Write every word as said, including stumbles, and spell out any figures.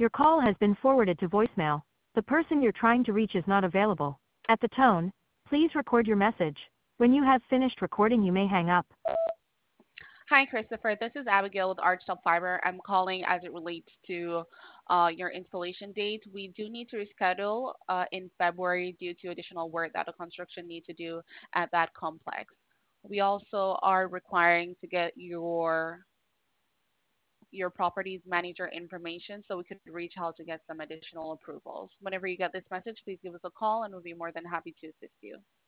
Your call has been forwarded to voicemail. The person you're trying to reach is not available. At the tone, please record your message. When you have finished recording, you may hang up. Hi, Christopher. This is Abigail with Archtop Fiber. I'm calling as it relates to uh, your installation date. We do need to reschedule uh, in February due to additional work that the construction need to do at that complex. We also are requiring to get your your property's manager information so we could reach out to get some additional approvals. Whenever you get this message, please give us a call and we'll be more than happy to assist you.